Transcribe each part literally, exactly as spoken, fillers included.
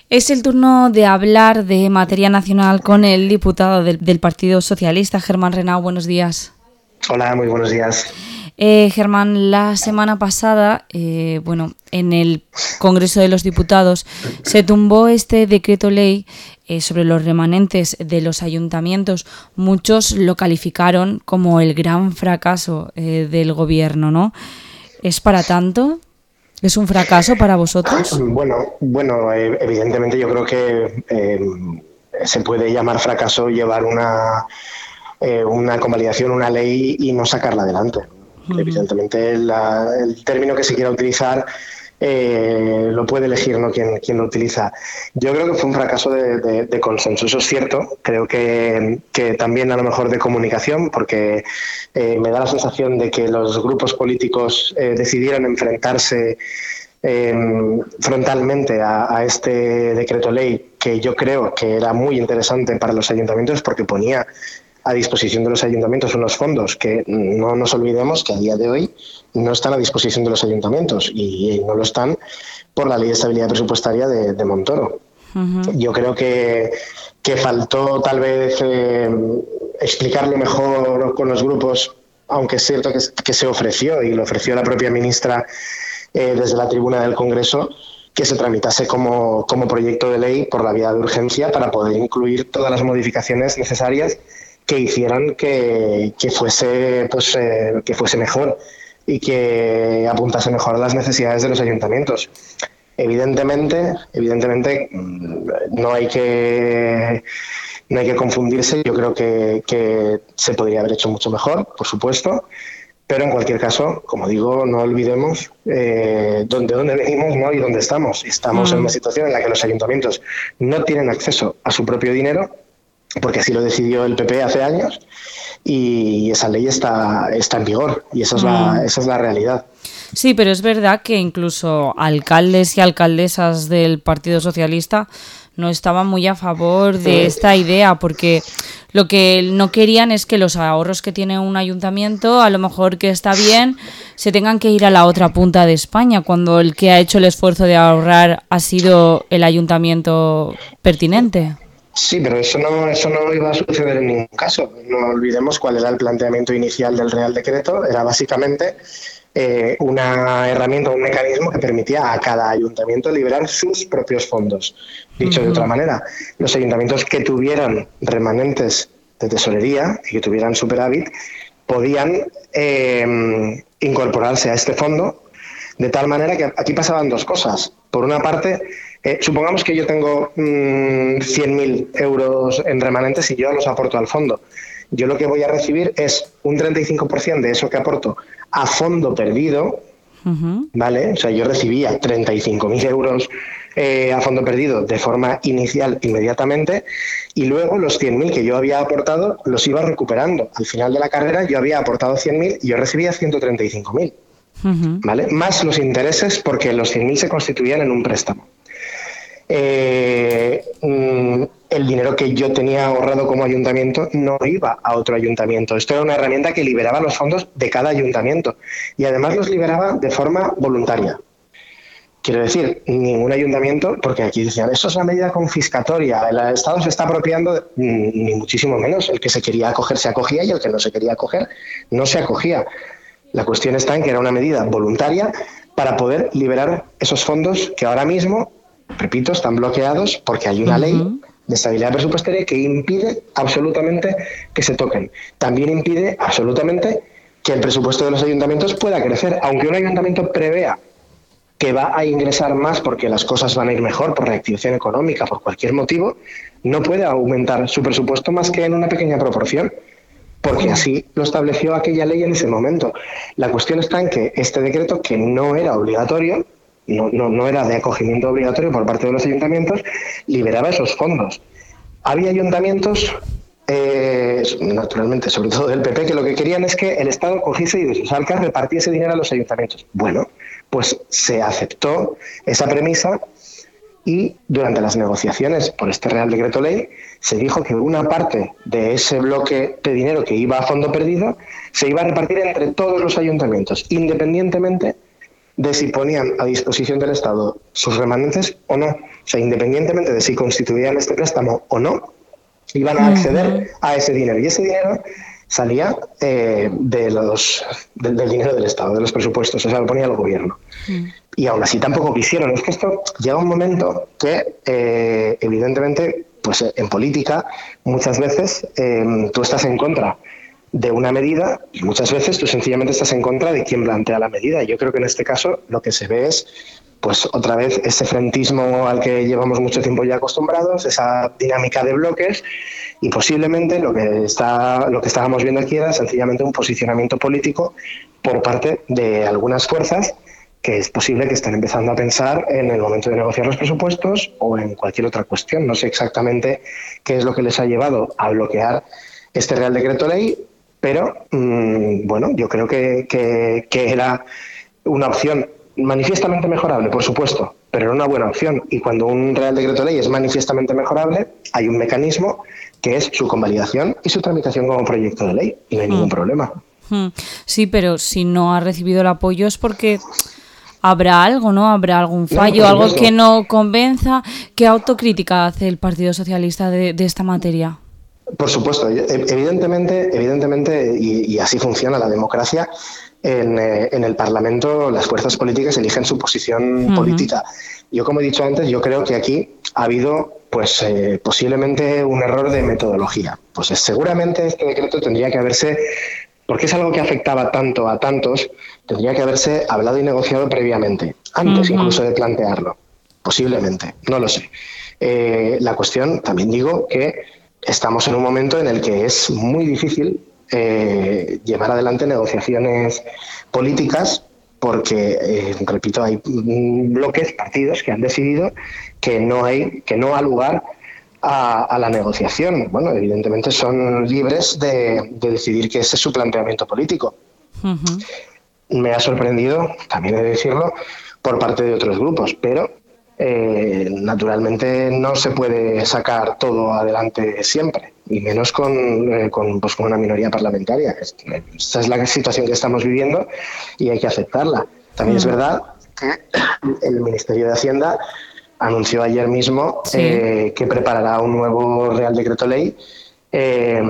Es el turno de hablar de materia nacional con el diputado del, del Partido Socialista, Germán Renau. Buenos días. Hola, muy buenos días. Eh, Germán, la semana pasada, eh, bueno, en el Congreso de los Diputados se tumbó este decreto ley eh, sobre los remanentes de los ayuntamientos. Muchos lo calificaron como el gran fracaso eh, del gobierno, ¿no? ¿Es para tanto? ¿Es un fracaso para vosotros? Bueno, bueno, eh, evidentemente yo creo que eh, se puede llamar fracaso llevar una, eh, una convalidación, una ley y no sacarla adelante. Uh-huh. Evidentemente la, el término que se quiera utilizar eh, lo puede elegir, ¿no?, quien, quien lo utiliza. Yo creo que fue un fracaso de, de, de consenso, eso es cierto. Creo que, que también a lo mejor de comunicación, porque eh, me da la sensación de que los grupos políticos eh, decidieron enfrentarse eh, frontalmente a, a este decreto ley, que yo creo que era muy interesante para los ayuntamientos porque ponía a disposición de los ayuntamientos unos fondos que no nos olvidemos que a día de hoy no están a disposición de los ayuntamientos y no lo están por la Ley de Estabilidad Presupuestaria de, de Montoro. Uh-huh. Yo creo que, que faltó tal vez eh, explicarlo mejor con los grupos, aunque es cierto que, que se ofreció y lo ofreció la propia ministra eh, desde la tribuna del Congreso, que se tramitase como, como proyecto de ley por la vía de urgencia para poder incluir todas las modificaciones necesarias que hicieran que, que fuese pues eh, que fuese mejor y que apuntase mejor a las necesidades de los ayuntamientos. Evidentemente, evidentemente no hay que no hay que confundirse. Yo creo que, que se podría haber hecho mucho mejor, por supuesto, pero en cualquier caso, como digo, no olvidemos eh, dónde, dónde venimos, ¿no?, y dónde estamos. Estamos mm. en una situación en la que los ayuntamientos no tienen acceso a su propio dinero, porque así lo decidió el P P hace años, y esa ley está, está en vigor, y esa es, mm. la, esa es la realidad. Sí, pero es verdad que incluso alcaldes y alcaldesas del Partido Socialista no estaban muy a favor de esta idea, porque lo que no querían es que los ahorros que tiene un ayuntamiento, a lo mejor que está bien, se tengan que ir a la otra punta de España, cuando el que ha hecho el esfuerzo de ahorrar ha sido el ayuntamiento pertinente. Sí, pero eso no, eso no iba a suceder en ningún caso. No olvidemos cuál era el planteamiento inicial del Real Decreto. Era básicamente eh, una herramienta, un mecanismo que permitía a cada ayuntamiento liberar sus propios fondos. Dicho uh-huh. de otra manera, los ayuntamientos que tuvieran remanentes de tesorería y que tuvieran superávit podían eh, incorporarse a este fondo, de tal manera que aquí pasaban dos cosas. Por una parte, Eh, supongamos que yo tengo mmm, cien mil euros en remanentes y yo los aporto al fondo. Yo lo que voy a recibir es un treinta y cinco por ciento de eso que aporto a fondo perdido, uh-huh. ¿vale? O sea, yo recibía treinta y cinco mil euros eh, a fondo perdido de forma inicial inmediatamente, y luego los cien mil que yo había aportado los iba recuperando. Al final de la carrera yo había aportado cien mil y yo recibía ciento treinta y cinco mil, uh-huh. ¿vale? Más los intereses, porque los cien mil se constituían en un préstamo. Eh, el dinero que yo tenía ahorrado como ayuntamiento no iba a otro ayuntamiento. Esto era una herramienta que liberaba los fondos de cada ayuntamiento y además los liberaba de forma voluntaria. Quiero decir, ningún ayuntamiento, porque aquí decían, eso es una medida confiscatoria, el Estado se está apropiando, de... ni muchísimo menos. El que se quería acoger se acogía y el que no se quería acoger no se acogía. La cuestión está en que era una medida voluntaria para poder liberar esos fondos que ahora mismo, repito, están bloqueados porque hay una uh-huh. ley de estabilidad presupuestaria que impide absolutamente que se toquen. También impide absolutamente que el presupuesto de los ayuntamientos pueda crecer, aunque un ayuntamiento prevea que va a ingresar más porque las cosas van a ir mejor por reactivación económica, por cualquier motivo, no puede aumentar su presupuesto más que en una pequeña proporción, porque así lo estableció aquella ley en ese momento. La cuestión está en que este decreto, que no era obligatorio, No, no, no era de acogimiento obligatorio por parte de los ayuntamientos, liberaba esos fondos. Había ayuntamientos, eh, naturalmente, sobre todo del P P, que lo que querían es que el Estado cogiese y de sus arcas repartiese dinero a los ayuntamientos. Bueno, pues se aceptó esa premisa y durante las negociaciones por este Real Decreto Ley se dijo que una parte de ese bloque de dinero que iba a fondo perdido se iba a repartir entre todos los ayuntamientos, independientemente de si ponían a disposición del Estado sus remanentes o no. O sea, independientemente de si constituían este préstamo o no, iban a acceder a ese dinero. Y ese dinero salía eh, de los, de, del dinero del Estado, de los presupuestos, o sea, lo ponía el gobierno. Mm. Y aún así tampoco quisieron. Es que esto llega un momento que, eh, evidentemente, pues en política, muchas veces eh, tú estás en contra de una medida y muchas veces tú sencillamente estás en contra de quien plantea la medida. Yo creo que en este caso lo que se ve es, pues otra vez, ese frentismo al que llevamos mucho tiempo ya acostumbrados, esa dinámica de bloques, y posiblemente lo que está lo que estábamos viendo aquí era sencillamente un posicionamiento político por parte de algunas fuerzas que es posible que estén empezando a pensar en el momento de negociar los presupuestos o en cualquier otra cuestión. No sé exactamente qué es lo que les ha llevado a bloquear este Real Decreto Ley, pero mmm, bueno, yo creo que, que, que era una opción manifiestamente mejorable, por supuesto, pero era una buena opción. Y cuando un Real Decreto Ley es manifiestamente mejorable, hay un mecanismo que es su convalidación y su tramitación como proyecto de ley, y no hay mm. ningún problema. Sí, pero si no ha recibido el apoyo es porque habrá algo, ¿no? Habrá algún fallo, no, algo eso. que no convenza. ¿Qué autocrítica hace el Partido Socialista de, de esta materia? Por supuesto, evidentemente, evidentemente y, y así funciona la democracia. En, eh, en el Parlamento las fuerzas políticas eligen su posición uh-huh. política. Yo, como he dicho antes, yo creo que aquí ha habido pues eh, posiblemente un error de metodología. Pues eh, seguramente este decreto tendría que haberse, porque es algo que afectaba tanto a tantos, tendría que haberse hablado y negociado previamente, antes uh-huh. incluso de plantearlo. Posiblemente, no lo sé. Eh, la cuestión, también digo que estamos en un momento en el que es muy difícil Eh, llevar adelante negociaciones políticas porque, eh, repito, hay bloques, partidos que han decidido que no hay, que no ha lugar a, a la negociación. Bueno, evidentemente son libres de, de decidir que ese es su planteamiento político. Uh-huh. Me ha sorprendido, también he de decirlo, por parte de otros grupos, pero eh, naturalmente no se puede sacar todo adelante siempre, y menos con, eh, con, pues con una minoría parlamentaria. Esta es la situación que estamos viviendo y hay que aceptarla. También mm. es verdad que el Ministerio de Hacienda anunció ayer mismo sí. eh, que preparará un nuevo Real Decreto Ley eh,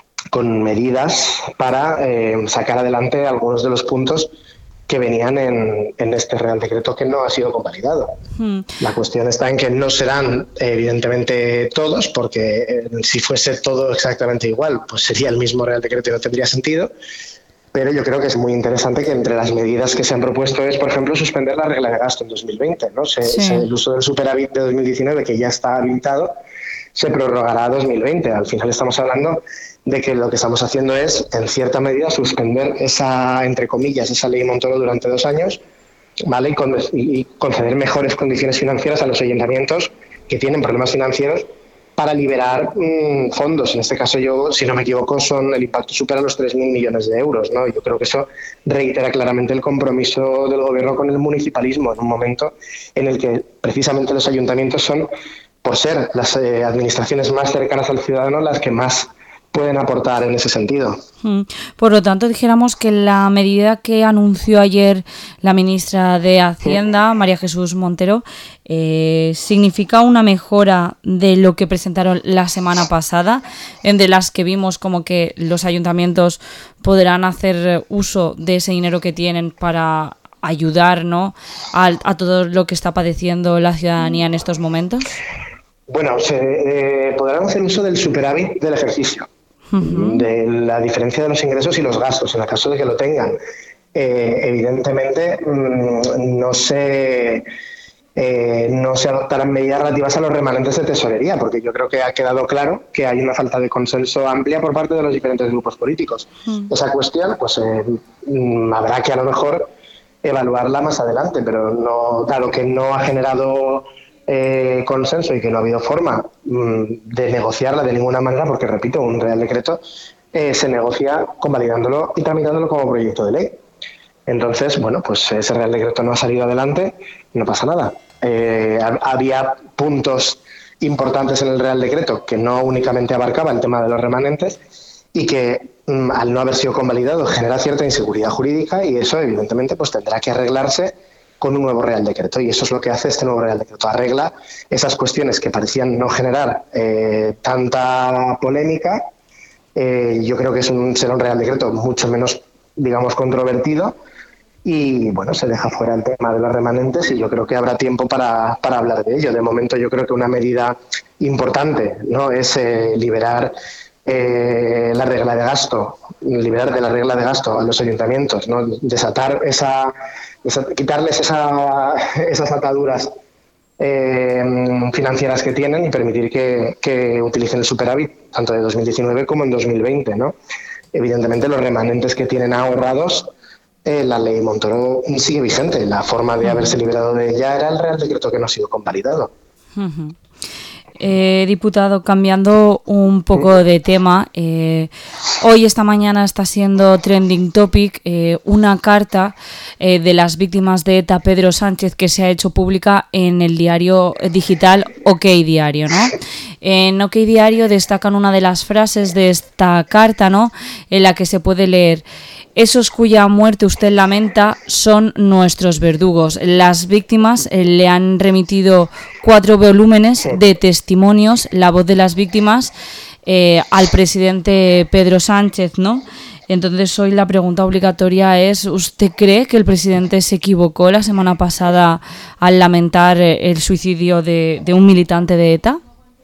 con medidas para eh, sacar adelante algunos de los puntos que venían en, en este Real Decreto que no ha sido convalidado. Hmm. La cuestión está en que no serán, evidentemente, todos, porque eh, si fuese todo exactamente igual, pues sería el mismo Real Decreto y no tendría sentido, pero yo creo que es muy interesante que entre las medidas que se han propuesto es, por ejemplo, suspender la regla de gasto en dos mil veinte, ¿no? Se, sí. se, el uso del superávit de dos mil diecinueve, que ya está habilitado, se prorrogará a dos mil veinte. Al final estamos hablando de que lo que estamos haciendo es, en cierta medida, suspender esa, entre comillas, esa ley Montoro durante dos años, ¿vale? Y, con, y conceder mejores condiciones financieras a los ayuntamientos que tienen problemas financieros para liberar mmm, fondos. En este caso, yo, si no me equivoco, son el impacto supera los tres mil millones de euros, ¿no? Yo creo que eso reitera claramente el compromiso del gobierno con el municipalismo en un momento en el que precisamente los ayuntamientos son, por ser las eh, administraciones más cercanas al ciudadano, las que más pueden aportar en ese sentido. Por lo tanto, dijéramos que la medida que anunció ayer la ministra de Hacienda, María Jesús Montero, eh, significa una mejora de lo que presentaron la semana pasada, en de las que vimos como que los ayuntamientos podrán hacer uso de ese dinero que tienen para ayudar, ¿no?, a, a todo lo que está padeciendo la ciudadanía en estos momentos. Bueno, se eh, podrán hacer uso del superávit del ejercicio, uh-huh. de la diferencia de los ingresos y los gastos, en el caso de que lo tengan. Eh, evidentemente, mmm, no se eh, no se adoptarán medidas relativas a los remanentes de tesorería, porque yo creo que ha quedado claro que hay una falta de consenso amplia por parte de los diferentes grupos políticos. Uh-huh. Esa cuestión, pues eh, mmm, habrá que a lo mejor evaluarla más adelante, pero no, dado que no ha generado Eh, consenso y que no ha habido forma mmm, de negociarla de ninguna manera, porque, repito, un Real Decreto eh, se negocia convalidándolo y tramitándolo como proyecto de ley. Entonces, bueno, pues ese Real Decreto no ha salido adelante, no pasa nada. Eh, había puntos importantes en el Real Decreto que no únicamente abarcaba el tema de los remanentes y que mmm, al no haber sido convalidado genera cierta inseguridad jurídica, y eso evidentemente pues tendrá que arreglarse con un nuevo Real Decreto, y eso es lo que hace este nuevo Real Decreto. Arregla esas cuestiones que parecían no generar eh, tanta polémica. Eh, yo creo que es un, será un Real Decreto mucho menos, digamos, controvertido, y bueno, se deja fuera el tema de los remanentes, y yo creo que habrá tiempo para, para hablar de ello. De momento yo creo que una medida importante, ¿no?, es eh, liberar eh, la regla de gasto, liberar de la regla de gasto a los ayuntamientos, ¿no?, desatar esa, esa quitarles esa, esas ataduras eh, financieras que tienen y permitir que, que utilicen el superávit tanto de dos mil diecinueve como en dos mil veinte, ¿no? Evidentemente los remanentes que tienen ahorrados, eh, la ley Montoro sigue vigente. La forma de haberse liberado de ella era el Real Decreto que no ha sido convalidado. Uh-huh. Eh, diputado, cambiando un poco de tema, eh, hoy, esta mañana, está siendo trending topic eh, una carta eh, de las víctimas de ETA, Pedro Sánchez, que se ha hecho pública en el diario digital OK Diario, ¿no? En OK Diario destacan una de las frases de esta carta, ¿no?, en la que se puede leer: esos cuya muerte usted lamenta son nuestros verdugos. Las víctimas eh, le han remitido cuatro volúmenes de testimonios, la voz de las víctimas, eh, al presidente Pedro Sánchez, ¿no? Entonces hoy la pregunta obligatoria es: ¿usted cree que el presidente se equivocó la semana pasada al lamentar el suicidio de, de un militante de ETA?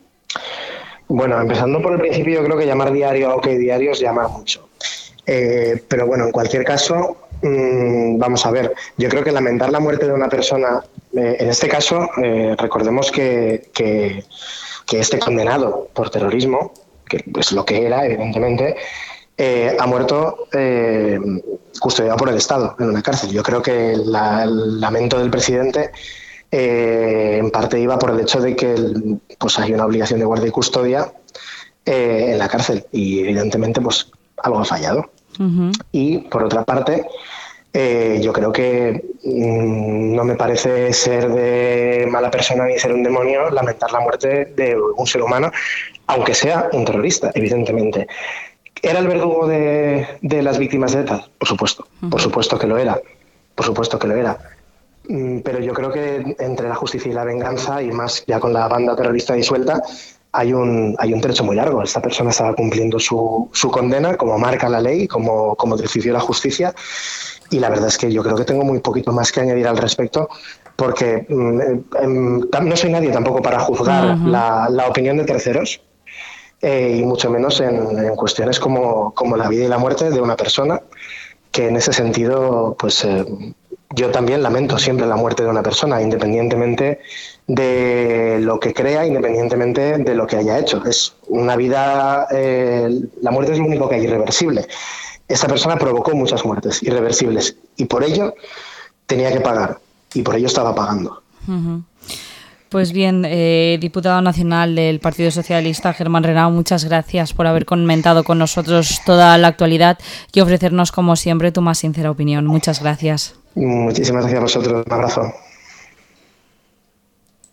Bueno, empezando por el principio, yo creo que llamar diario a OK Diario es llamar mucho. Eh, pero bueno, en cualquier caso, mmm, vamos a ver, yo creo que lamentar la muerte de una persona, eh, en este caso, eh, recordemos que, que, que este condenado por terrorismo, que es lo que era, evidentemente, eh, ha muerto eh, custodiado por el Estado en una cárcel. Yo creo que la, el lamento del presidente eh, en parte iba por el hecho de que el, pues hay una obligación de guardia y custodia eh, en la cárcel, y evidentemente pues algo ha fallado. Uh-huh. Y por otra parte, eh, yo creo que mmm, no me parece ser de mala persona ni ser un demonio lamentar la muerte de un ser humano, aunque sea un terrorista, evidentemente. ¿Era el verdugo de, de las víctimas de ETA? Por supuesto, uh-huh. por supuesto que lo era, por supuesto que lo era. Mm, pero yo creo que entre la justicia y la venganza, y más ya con la banda terrorista disuelta, Hay un, hay un trecho muy largo. Esta persona estaba cumpliendo su, su condena, como marca la ley, como, como decidió la justicia, y la verdad es que yo creo que tengo muy poquito más que añadir al respecto, porque mm, no soy nadie tampoco para juzgar uh-huh. la, la opinión de terceros, eh, y mucho menos en, en cuestiones como, como la vida y la muerte de una persona, que en ese sentido, pues eh, yo también lamento siempre la muerte de una persona, independientemente de lo que crea, independientemente de lo que haya hecho. Es una vida, eh, la muerte es lo único que hay irreversible. Esta persona provocó muchas muertes irreversibles, y por ello tenía que pagar, y por ello estaba pagando. Uh-huh. Pues bien, eh, diputado nacional del Partido Socialista, Germán Renau, muchas gracias por haber comentado con nosotros toda la actualidad y ofrecernos, como siempre, tu más sincera opinión. Muchas gracias. Muchísimas gracias a vosotros. Un abrazo.